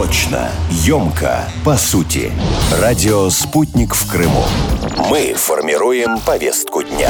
Точно, емко, по сути. Радио «Спутник» в Крыму. Мы формируем повестку дня.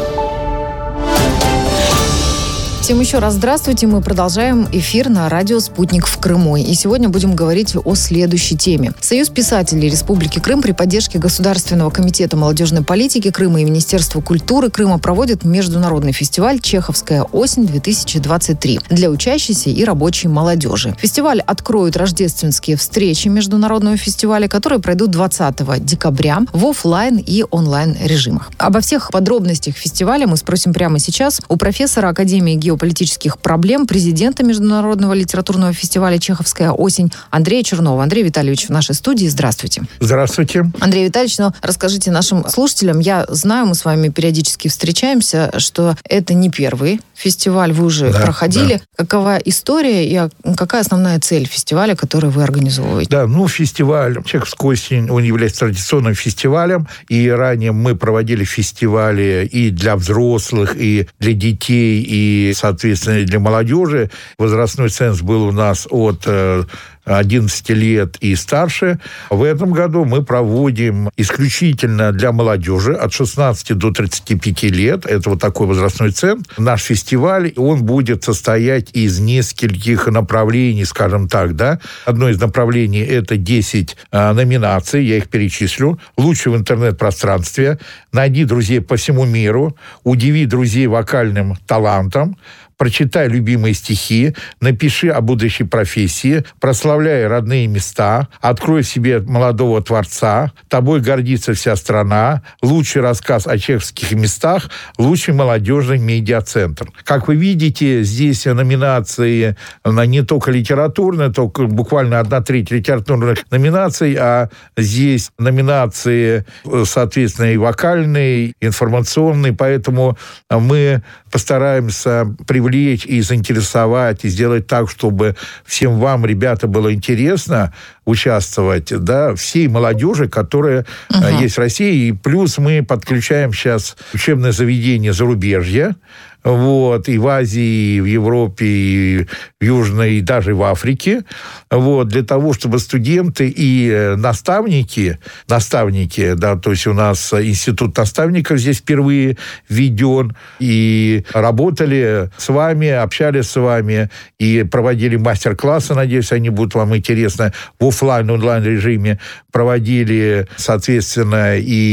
Всем еще раз здравствуйте. Мы продолжаем эфир на радио «Спутник» в Крыму. И сегодня будем говорить о следующей теме. Союз писателей Республики Крым при поддержке Государственного комитета молодежной политики Крыма и Министерства культуры Крыма проводит международный фестиваль «Чеховская осень-2023» для учащейся и рабочей молодежи. Фестиваль откроют рождественские встречи международного фестиваля, которые пройдут 20 декабря в офлайн и онлайн режимах. Обо всех подробностях фестиваля мы спросим прямо сейчас у профессора Академии геополитических проблем, президента Международного литературного фестиваля «Чеховская осень» Андрея Чернова. Андрей Витальевич в нашей студии. Здравствуйте. Здравствуйте. Андрей Витальевич, расскажите нашим слушателям, я знаю, мы с вами периодически встречаемся, что это не первый фестиваль, вы уже проходили. Да. Какова история и какая основная цель фестиваля, который вы организовываете? Фестиваль «Чеховская осень», он является традиционным фестивалем, и ранее мы проводили фестивали и для взрослых, и для детей, и, соответственно, для молодежи. Возрастной ценз был у нас от 11 лет и старше. В этом году мы проводим исключительно для молодежи от 16 до 35 лет. Это вот такой возрастной ценз. Наш фестиваль, он будет состоять из нескольких направлений, скажем так, да. Одно из направлений – это 10 номинаций, я их перечислю. Лучше в интернет-пространстве. Найди друзей по всему миру. Удиви друзей вокальным талантом. Прочитай любимые стихи, напиши о будущей профессии, прославляй родные места, открой в себе молодого творца, тобой гордится вся страна, лучший рассказ о чеховских местах, лучший молодежный медиацентр. Как вы видите, здесь номинации не только литературные, только буквально 1/3 литературных номинаций, а здесь номинации, соответственно, и вокальные, информационные, поэтому мы постараемся привлечь и заинтересовать, и сделать так, чтобы всем вам, ребята, было интересно участвовать, да, всей молодежи, которая есть в России. И плюс мы подключаем сейчас учебное заведение зарубежья, и в Азии, и в Европе, и в Южной, и даже в Африке, для того, чтобы студенты и наставники, то есть у нас институт наставников здесь впервые введен, и работали с вами, общались с вами, и проводили мастер-классы, надеюсь, они будут вам интересны, в офлайн-онлайн режиме, проводили, соответственно,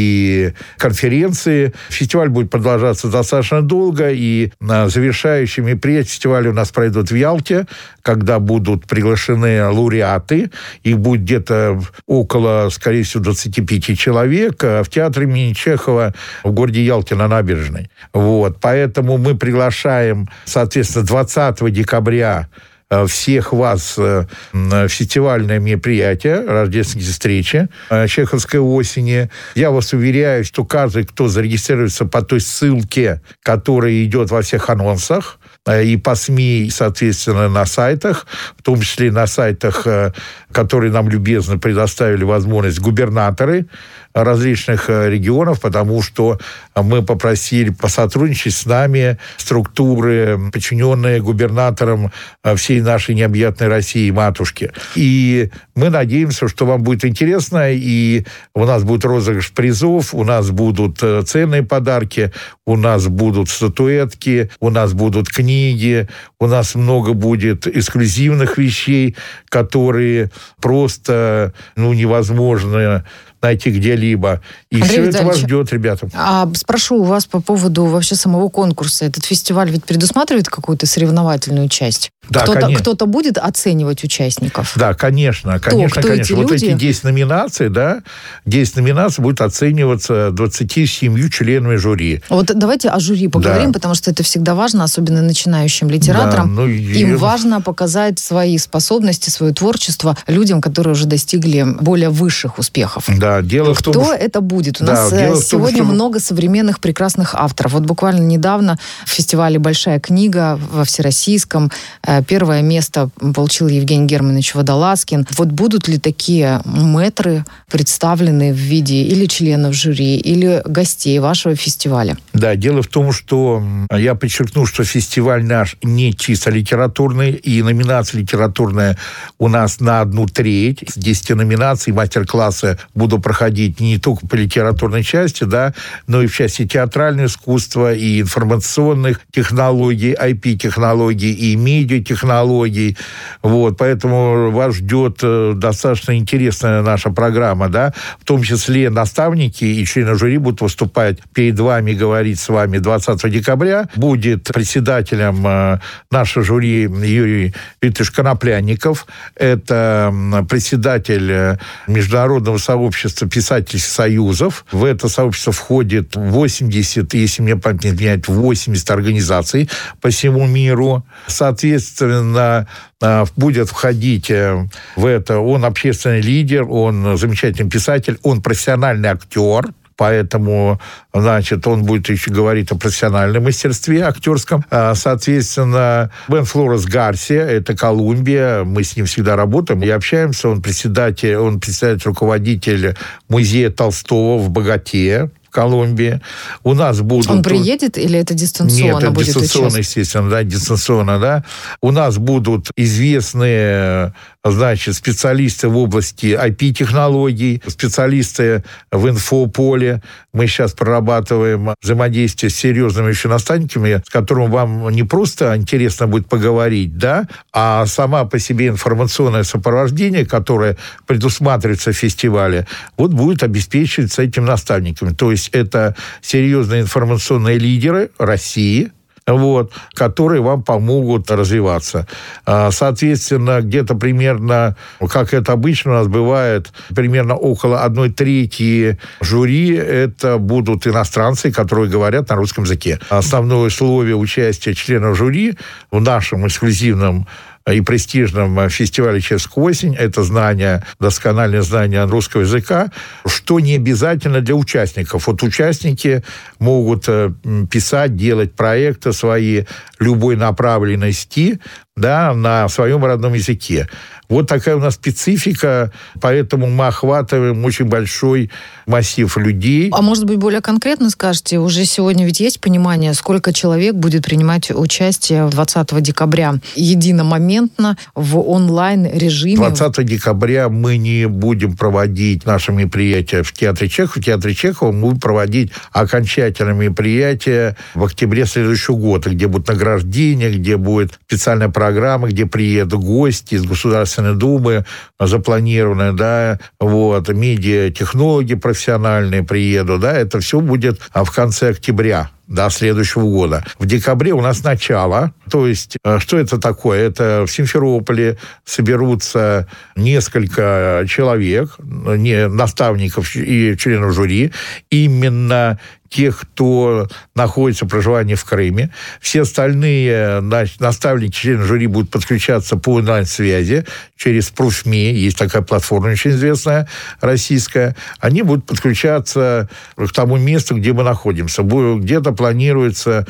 и конференции. Фестиваль будет продолжаться достаточно долго, и завершающие мероприятия фестиваля у нас пройдут в Ялте, когда будут приглашены лауреаты. Их будет где-то около, скорее всего, 25 человек в театре имени Чехова в городе Ялте на набережной. Поэтому мы приглашаем, соответственно, 20 декабря всех вас в фестивальное мероприятие, рождественские встречи Чеховской осени. Я вас уверяю, что каждый, кто зарегистрируется по той ссылке, которая идет во всех анонсах, и по СМИ, соответственно, на сайтах, в том числе на сайтах, которые нам любезно предоставили возможность губернаторы различных регионов, потому что мы попросили посотрудничать с нами структуры, подчиненные губернаторам всей нашей необъятной России, матушки. И мы надеемся, что вам будет интересно, и у нас будет розыгрыш призов, у нас будут ценные подарки, у нас будут статуэтки, у нас будут книги, у нас много будет эксклюзивных вещей, которые просто невозможно найти где-либо. И Андрей все это вас ждет, ребята. Спрошу у вас по поводу вообще самого конкурса. Этот фестиваль ведь предусматривает какую-то соревновательную часть? Да, кто-то будет оценивать участников? Да, конечно. Кто эти 10 номинаций, 10 номинаций будут оцениваться 27 членами жюри. Давайте о жюри поговорим, потому что это всегда важно, особенно начинающим литераторам. Им важно показать свои способности, свое творчество людям, которые уже достигли более высших успехов. Да, Да, дело в том, Кто это будет? У нас сегодня много современных прекрасных авторов. Вот буквально недавно в фестивале «Большая книга» во Всероссийском первое место получил Евгений Германович Водолазкин. Вот будут ли такие мэтры представлены в виде или членов жюри, или гостей вашего фестиваля? Да, дело в том, что я подчеркну, что фестиваль наш не чисто литературный, и номинация литературная у нас на 1/3. С 10 номинаций мастер-классы буду проходить не только по литературной части, да, но и в части театрального искусства, и информационных технологий, IP-технологий, и медиатехнологий. Вот, поэтому вас ждет достаточно интересная наша программа, да, в том числе наставники и члены жюри будут выступать перед вами, говорить с вами 20 декабря. Будет председателем нашего жюри Юрий Викторович Коноплянников. Это председатель Международного сообщества писательских союзов. В это сообщество входит 80, если мне память не изменяет, 80 организаций по всему миру. Соответственно, будет входить в это. Он общественный лидер, он замечательный писатель, он профессиональный актер. Поэтому, значит, он будет еще говорить о профессиональном мастерстве актерском. Соответственно, Бен Флорес Гарсия, это Колумбия, мы с ним всегда работаем и общаемся. Он руководитель музея Толстого в Боготе, Колумбии. У нас будут... Он приедет или это дистанционно? Нет, это будет дистанционно, участвовать? естественно, да, дистанционно, да. У нас будут известные, значит, специалисты в области IP-технологий, специалисты в инфополе. Мы сейчас прорабатываем взаимодействие с серьезными еще наставниками, с которыми вам не просто интересно будет поговорить, да, а сама по себе информационное сопровождение, которое предусматривается в фестивале, вот будет обеспечиваться этими наставниками. То есть это серьезные информационные лидеры России, вот, которые вам помогут развиваться. Соответственно, где-то примерно, как это обычно у нас бывает, примерно около 1/3 жюри это будут иностранцы, которые говорят на русском языке. Основное условие участия членов жюри в нашем эксклюзивном и престижном фестивале «Чешская осень» — это доскональное знание русского языка, что не обязательно для участников. Вот участники могут писать, делать проекты свои любой направленности, да, на своем родном языке. Вот такая у нас специфика, поэтому мы охватываем очень большой массив людей. А может быть, более конкретно скажете, уже сегодня ведь есть понимание, сколько человек будет принимать участие 20 декабря единомоментно в онлайн-режиме? 20 декабря мы не будем проводить наши мероприятия в Театре Чехова. В Театре Чехова мы будем проводить окончательные мероприятия в октябре следующего года, где будут награждения, где будет специальная программа, где приедут гости из Государственной Думы, запланированные, да, вот, медиатехнологи профессиональные приедут, да, это все будет в конце октября, до следующего года. В декабре у нас начало. То есть, что это такое? Это в Симферополе соберутся несколько человек, наставников и членов жюри, именно тех, кто находится в проживании в Крыме. Все остальные наставники, члены жюри будут подключаться по онлайн-связи через Профми, есть такая платформа очень известная, российская. Они будут подключаться к тому месту, где мы находимся. Где-то планируется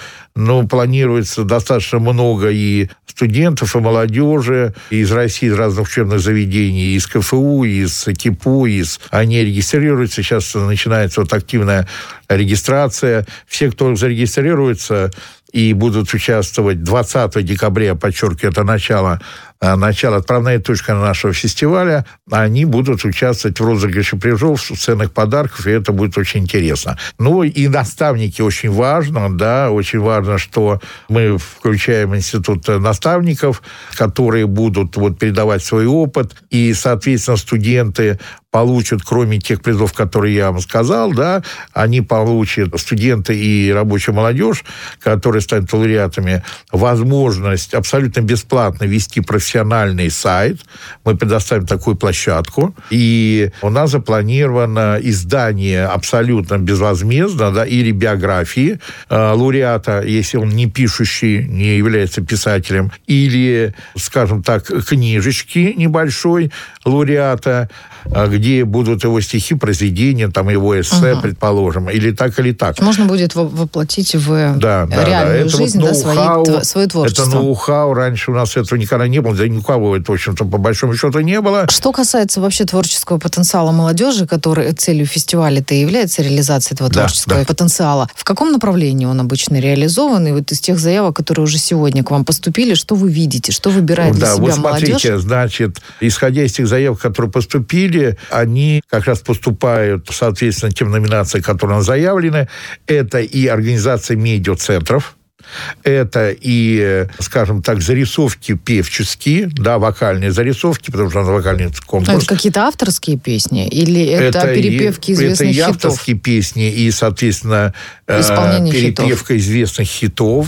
достаточно много и студентов, и молодежи из России, из разных учебных заведений, из КФУ, из КИПУ, они регистрируются. Сейчас начинается вот активная регистрация. Все, кто зарегистрируется и будут участвовать 20 декабря, подчеркиваю, это начало, отправная точка нашего фестиваля, они будут участвовать в розыгрыше призов, ценных подарков, и это будет очень интересно. Ну, и наставники очень важно, да, очень важно, что мы включаем институт наставников, которые будут вот передавать свой опыт, и, соответственно, студенты получат, кроме тех призов, которые я вам сказал, да, они получат, студенты и рабочая молодежь, которые станут лауреатами, возможность абсолютно бесплатно вести профессиональный сайт. Мы предоставим такую площадку. И у нас запланировано издание абсолютно безвозмездно, да, или биографии лауреата, если он не пишущий, не является писателем, или, скажем так, книжечки небольшой лауреата, где где будут его стихи, произведения, там его эссе, предположим, или так, или так. Можно будет воплотить в реальную жизнь свое творчество. Это ноу-хау. Раньше у нас этого никогда не было, да никого это, в общем-то, по большому счету не было. Что касается вообще творческого потенциала молодежи, который целью фестиваля-то и является реализация этого творческого потенциала, в каком направлении он обычно реализован? И вот из тех заявок, которые уже сегодня к вам поступили, что вы видите, что выбирает для себя молодежь? Смотрите, значит, исходя из тех заявок, которые поступили, они как раз поступают, соответственно, тем номинациям, которые заявлены. Это и организация медиацентров, это и, скажем так, зарисовки певческие, вокальные зарисовки, потому что это вокальный конкурс. Это какие-то авторские песни? Или это перепевки известных хитов? Это и авторские песни, и, соответственно, перепевка известных хитов,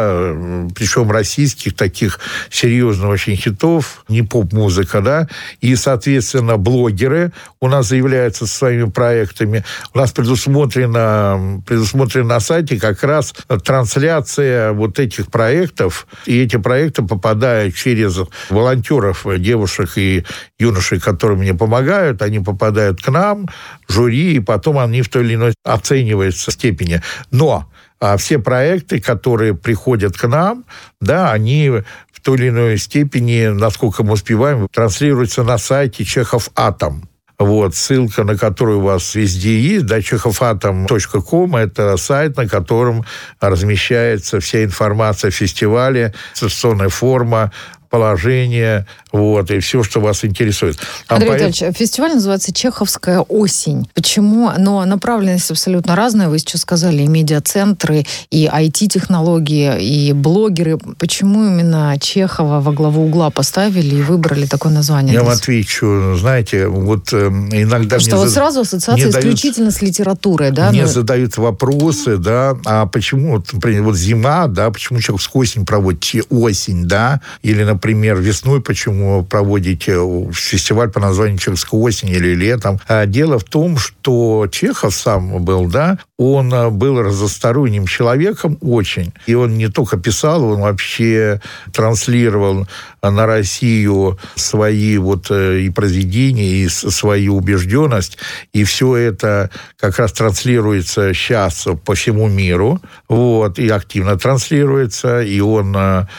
причем российских, таких серьезных очень хитов, не поп-музыка, и, соответственно, блогеры у нас заявляются со своими проектами. У нас предусмотрено на сайте как раз трансляция вот этих проектов, и эти проекты попадают через волонтеров, девушек и юношей, которые мне помогают, они попадают к нам, в жюри, и потом они в той или иной оцениваются степени. Но все проекты, которые приходят к нам, они в той или иной степени, насколько мы успеваем, транслируются на сайте Чехов Атом. Ссылка на которую у вас везде есть, chechofatom.com, это сайт, на котором размещается вся информация о фестивале, сессионная форма, положение, и все, что вас интересует. Андрей Витальевич, фестиваль называется «Чеховская осень». Почему? Но направленность абсолютно разная. Вы сейчас сказали, и медиацентры, и IT-технологии, и блогеры. Почему именно Чехова во главу угла поставили и выбрали такое название? Я вам отвечу. Знаете, иногда... Что сразу ассоциация исключительно с литературой, Мне задают вопросы, а почему, например, зима, почему Чеховскую осень проводите осень, или, например, весной почему проводите фестиваль по названию «Чеховская осень» или летом. Дело в том, что Чехов сам был, он был разносторонним человеком очень. И он не только писал, он вообще транслировал на Россию свои и произведения, и свою убежденность. И все это как раз транслируется сейчас по всему миру. И активно транслируется. И он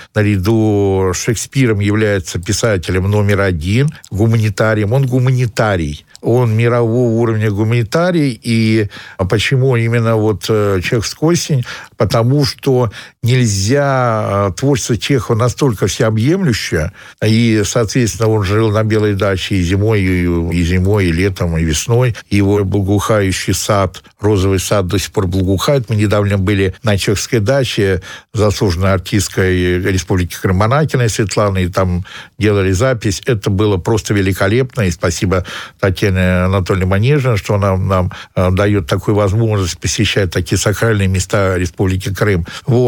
наряду с Шекспиром является писателем номер один, гуманитарием. Он гуманитарий. Он мирового уровня гуманитарий. И почему именно «Чеховская осень»? Потому что нельзя творчество Чехова настолько всеобъемлющее, и, соответственно, он жил на Белой даче и зимой, и летом, и весной. Его благоухающий сад, розовый сад до сих пор благоухает. Мы недавно были на чеховской даче заслуженной артисткой Республики Крым Монакиной Светланой, и там делали запись. Это было просто великолепно, и спасибо Татьяне Анатольевне Манежиной, что она нам дает такую возможность посещать такие сакральные места Республики Крым.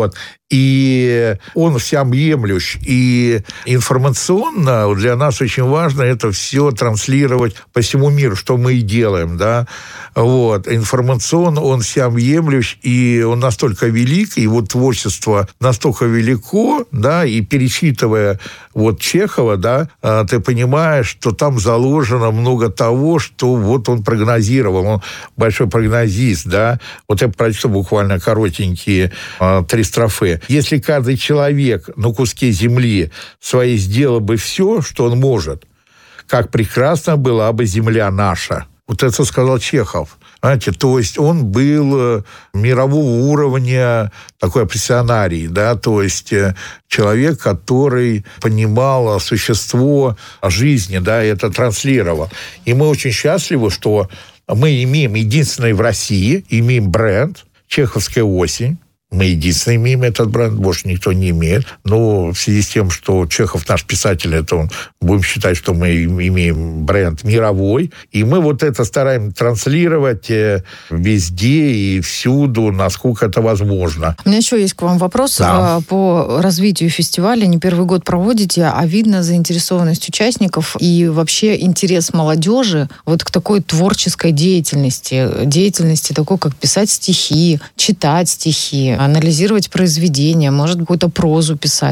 И он всеобъемлющ. И информационно для нас очень важно это все транслировать по всему миру, что мы и делаем, Информационно он всеобъемлющ, и он настолько велик, и его творчество настолько велико, и перечитывая Чехова, ты понимаешь, что там заложено много того, что он прогнозировал. Он большой прогнозист, я прочту буквально коротенькие 3 строфы. Если каждый человек на куске земли своей сделал бы все, что он может, как прекрасна была бы земля наша. Это сказал Чехов. Знаете, то есть он был мирового уровня такой оппозиционарий, то есть человек, который понимал существо жизни, и это транслировал. И мы очень счастливы, что мы имеем единственный в России, имеем бренд «Чеховская осень». Мы единственные имеем этот бренд, больше никто не имеет. Но в связи с тем, что Чехов наш писатель, будем считать, что мы имеем бренд мировой. И мы это стараемся транслировать везде и всюду, насколько это возможно. У меня еще есть к вам вопрос по развитию фестиваля. Не первый год проводите, а видно заинтересованность участников и вообще интерес молодежи к такой творческой деятельности такой, как писать стихи, читать стихи, анализировать произведения, может, какую-то прозу писать.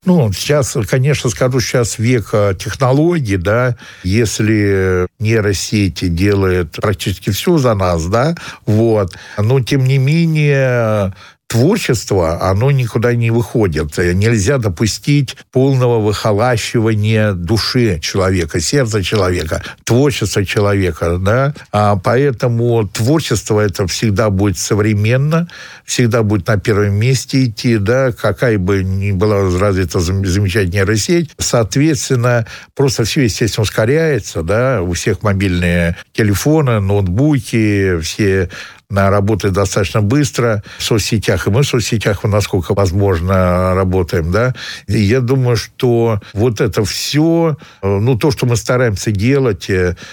Сейчас, конечно, скажу, сейчас век технологий, да, если нейросети делают практически все за нас, да, но, тем не менее, творчество, оно никуда не выходит. Нельзя допустить полного выхолащивания души человека, сердца человека, творчества человека, да. Поэтому творчество это всегда будет современно, всегда будет на первом месте идти, да, какая бы ни была развита замечательная нейросеть. Соответственно, просто все, естественно, ускоряется, да, у всех мобильные телефоны, ноутбуки, все работает достаточно быстро в соцсетях, и мы в соцсетях, насколько возможно, работаем, да. И я думаю, что вот это все, то, что мы стараемся делать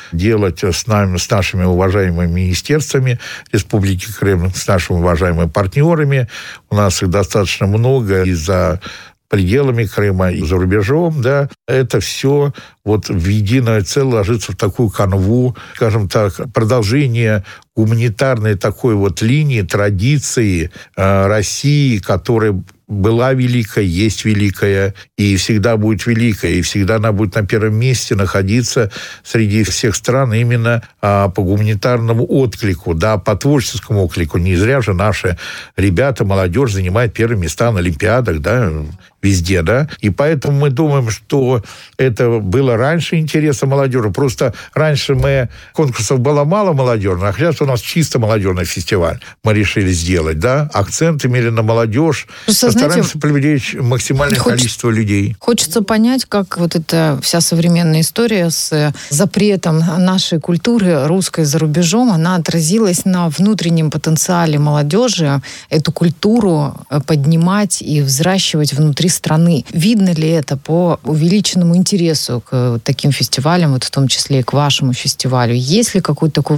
с нашими уважаемыми министерствами Республики Крым, с нашими уважаемыми партнерами, у нас их достаточно много и за пределами Крыма, и за рубежом, да, это все в единое целое ложится в такую канву, скажем так, продолжение гуманитарной такой линии, традиции России, которая была великая, есть великая и всегда будет великая, и всегда она будет на первом месте находиться среди всех стран именно по гуманитарному отклику, да, по творческому отклику. Не зря же наши ребята, молодежь занимает первые места на Олимпиадах, да, везде, да. И поэтому мы думаем, что это было раньше интереса молодежи. Просто раньше конкурсов было мало молодежных, а сейчас у нас чисто молодежный фестиваль. Мы решили сделать, да. Акцент имели на молодежь. Стараемся привлечь максимальное количество людей. Хочется понять, как эта вся современная история с запретом нашей культуры русской за рубежом, она отразилась на внутреннем потенциале молодежи, эту культуру поднимать и взращивать внутри страны. Видно ли это по увеличенному интересу к таким фестивалям, в том числе и к вашему фестивалю? Есть ли какая-то такая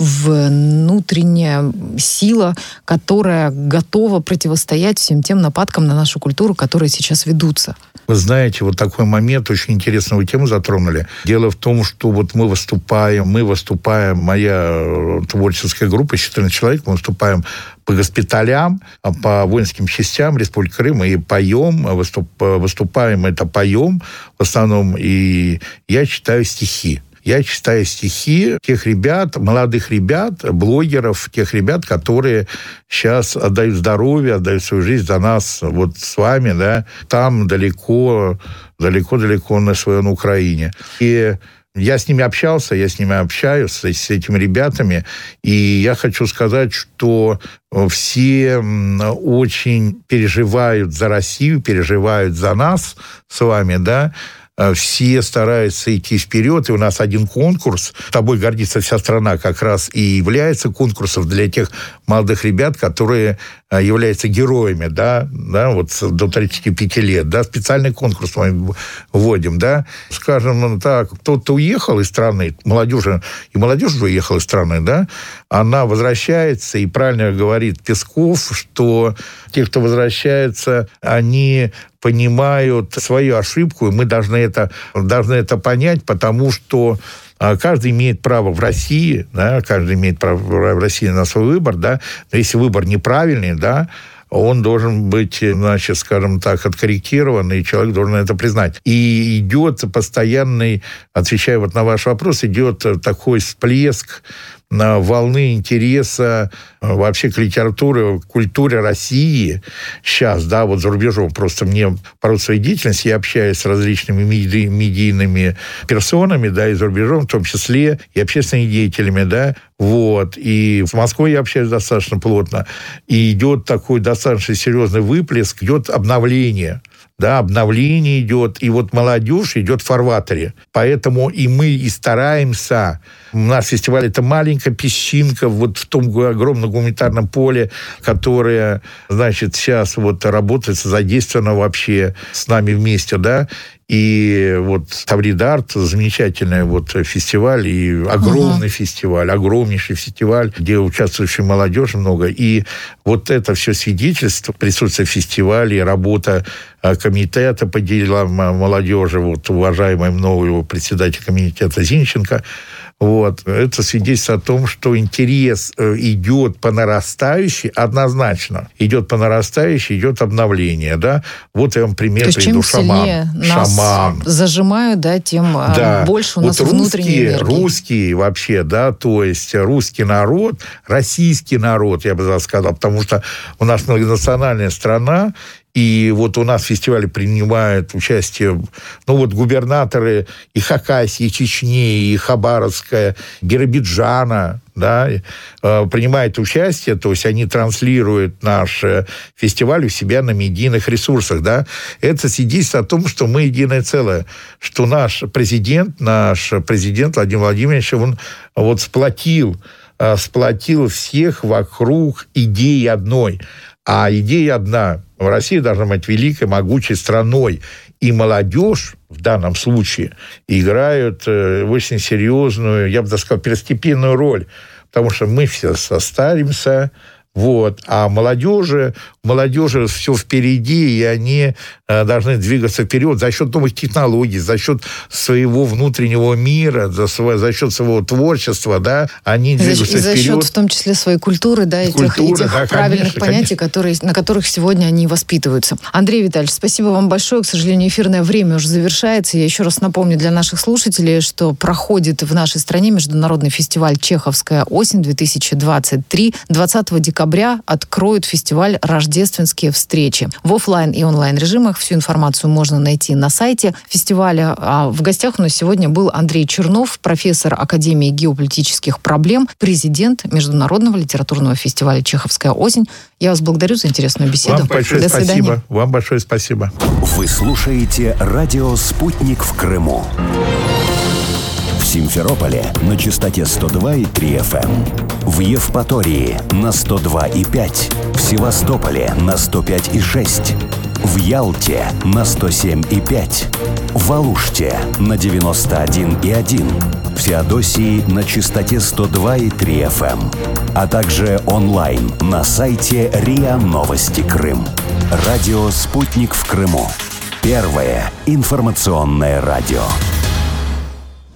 внутренняя сила, которая готова противостоять всем тем нападкам на нашу культуру, которые сейчас ведутся? Вы знаете, такой момент, очень интересную тему затронули. Дело в том, что мы выступаем, моя творческая группа, 14 человек, мы выступаем по госпиталям, по воинским частям Республики Крым и поем, выступаем, поем в основном, и я читаю стихи. Я читаю стихи тех ребят, молодых ребят, блогеров, тех ребят, которые сейчас отдают здоровье, отдают свою жизнь за нас, с вами, да, там далеко на Украине. И я с ними общался, я с ними общаюсь, с этими ребятами, и я хочу сказать, что все очень переживают за Россию, переживают за нас с вами, да. Все стараются идти вперед, и у нас один конкурс, тобой гордится вся страна, как раз и является конкурсом для тех молодых ребят, которые являются героями, да, до 35 лет, да, специальный конкурс мы вводим, да, скажем так, кто-то уехал из страны, молодежь уже уехала из страны, да, она возвращается, и правильно говорит Песков, что те, кто возвращается, они понимают свою ошибку, и мы должны это понять, потому что каждый имеет право в России, да, каждый имеет право в России на свой выбор, да, но если выбор неправильный, да, он должен быть, скажем так, откорректирован, и человек должен это признать. И идет постоянный, отвечая на ваш вопрос, идет такой всплеск волны интереса вообще к литературе, к культуре России сейчас, да, за рубежом. Просто мне по роду своей деятельности я общаюсь с различными медийными персонами, да, и за рубежом, в том числе и общественными деятелями, да, и в Москве я общаюсь достаточно плотно, и идет такой достаточно серьезный выплеск, идет обновление. Да, обновление идет, и молодежь идет в фарватере. Поэтому и мы и стараемся. У нас фестиваль – это маленькая песчинка в том огромном гуманитарном поле, которое, сейчас работает, задействовано вообще с нами вместе, да. И вот Тавридарт, замечательный вот фестиваль, и огромный фестиваль, огромнейший фестиваль, где участвующая молодежь много. И вот это все свидетельство присутствия фестиваля, работа комитета по делам молодежи, вот уважаемый мною председатель комитета Зинченко, вот, это свидетельство о том, что интерес идет по нарастающей, однозначно. Идет по нарастающей, идет обновление, да. Вот я вам пример приведу. Шаман. Зажимают, да, тем больше у нас вот внутренней энергии. Русские вообще, да, то есть русский народ, российский народ, я бы сказал, потому что у нас многонациональная страна, и вот у нас в фестивале принимают участие, губернаторы и Хакасии, и Чечни, и Хабаровска, Биробиджана, да, принимают участие, то есть они транслируют наш фестиваль у себя на медийных ресурсах, да. Это свидетельствует о том, что мы единое целое, что наш президент Владимир Владимирович, он вот сплотил всех вокруг идеи одной. А идея одна. Россия должна быть великой, могучей страной. И молодежь в данном случае играют очень серьезную, я бы даже сказал, первостепенную роль. Потому что мы все состаримся, вот. А молодежи все впереди, и они должны двигаться вперед за счет новых технологий, за счет своего внутреннего мира, за счет своего творчества, да, они двигаются вперед. За счет, в том числе, своей культуры, да, этих правильных понятий, на которых сегодня они воспитываются. Андрей Витальевич, спасибо вам большое. К сожалению, эфирное время уже завершается. Я еще раз напомню для наших слушателей, что проходит в нашей стране международный фестиваль «Чеховская осень-2023». 20 декабря откроют фестиваль «Рождественские встречи». В офлайн и онлайн режимах всю информацию можно найти на сайте фестиваля. А в гостях у нас сегодня был Андрей Чернов, профессор Академии геополитических проблем, президент Международного литературного фестиваля «Чеховская осень». Я вас благодарю за интересную беседу. Вам большое спасибо. Вам большое спасибо. Вы слушаете радио «Спутник» в Крыму. В Симферополе на частоте 102,3 FM. В Евпатории на 102,5. В Севастополе на 105,6. В Ялте на 107,5. В Алуште на 91,1. В Феодосии на частоте 102,3 FM. А также онлайн на сайте РИА Новости Крым. Радио «Спутник» в Крыму. Первое информационное радио.